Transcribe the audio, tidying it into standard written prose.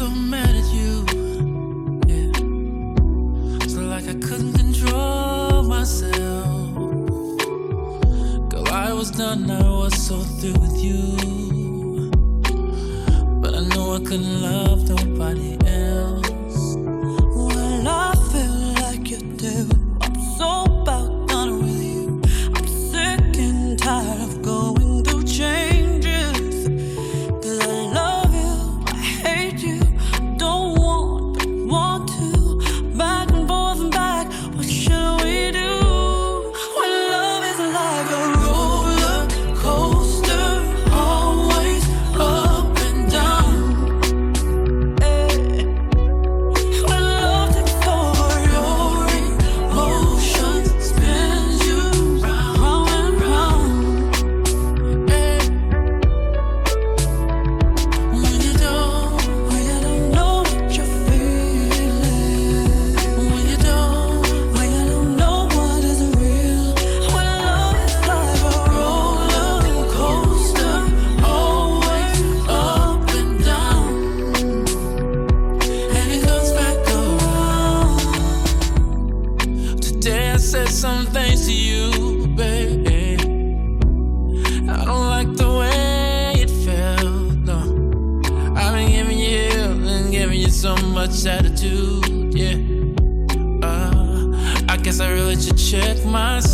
so mad at you. Yeah. So like I couldn't control myself. Girl, I was done, I was so through with you. But I know I couldn't love nobody else. Well, I feel like you do. I'm so about done with you. I'm sick and tired of going through changes. 'Cause I love you, I hate you, don't want but want to. Back and forth and back, what should we do? When love is like a roller coaster, always up and down. Hey. When love takes over your emotions, spins you round and round. Hey. When you don't know what you're feeling. When you don't know what is real. When love is like a roller coaster, always up and down. And it comes back around. Today I said some things to you, babe. I don't like the way it felt, no. I've been giving you and giving you so much attitude, yeah. I guess I really should check myself.